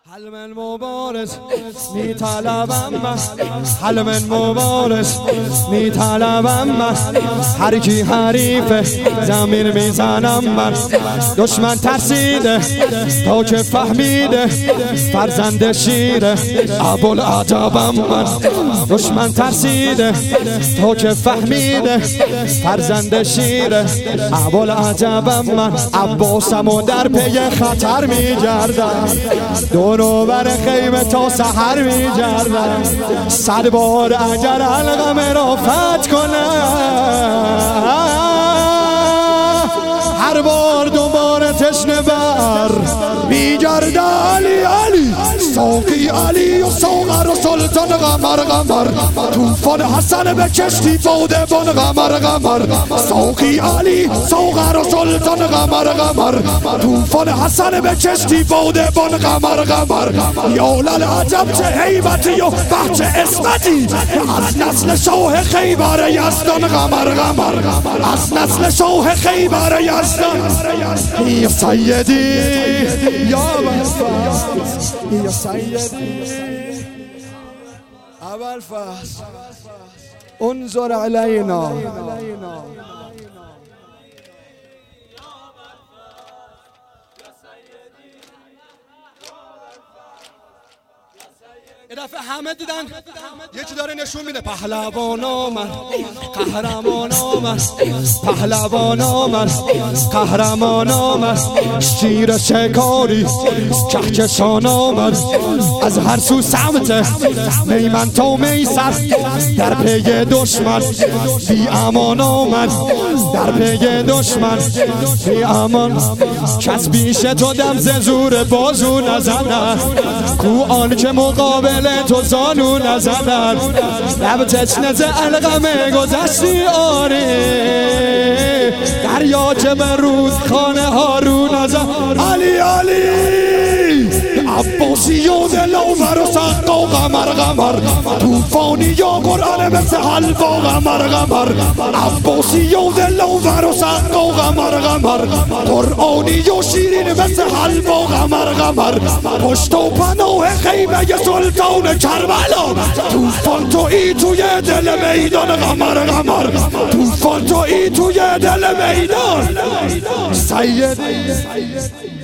حل من مبارز میطلبم من، حل من مبارز میطلبم من، هر کی حریفه زمین میزنم من. دشمن ترسیده تا که فهمیده فرزند شیره ابوالعجبم من. دشمن ترسیده تا که فهمیده فرزند شیره ابوالعجبم من. عباسمو در پی خطر میگردم، دورور خیمه تا سحر میگردم. 100 بار اگر علقم را فتح کنم، هر بار دوباره تشنه بر میگرده. علی علی ساقی علی و ساغر و سلطان قمر قمر، طوفان حسن به کشتی باده بان قمر قمر. ساقی علی ساغر و سلطان قمر قمر، طوفان حسن به کشتی باده بان قمر قمر. یا للعجب چه هیبتی و بحچه اسمتی، از نسل شاه خیبر یزدان قمر قمر، از نسل شاه خیبر یزدان. یا سیدی یا ابوالفضل، یا سیدی ابوالفضل، انظر علینا. یه دفعه همه دیدن یکی داره نشون میده پهلوانا من، قهرمانا من، پهلوانا من، قهرمانا من. شیر شکاری کهکشانا من، از هر سو سمت میمن تا میسر در پی دشمن بی امانا من، در پی دشمن بی امان. کس بیش تو دم ز زور بازو نزند، کو آن که مقابل تو زانو نزند. لب تشنه ز علقمه گذشتی آری، دریا که به رودخانه هارون نزد. علی علی عباسی یا دلاور و سقا قمر قمر، طوفانی یا قرآن مثل حلوا قمر قمر. عباسی یا دلاور و سقا قمر قمر، قرآنی یا شیرین مثل حلوا قمر قمر. پشت و پناه خیمه سلطان کربلا، طوفان تویی توی دل میدان قمر قمر، طوفان تویی توی دل میدان. سیدی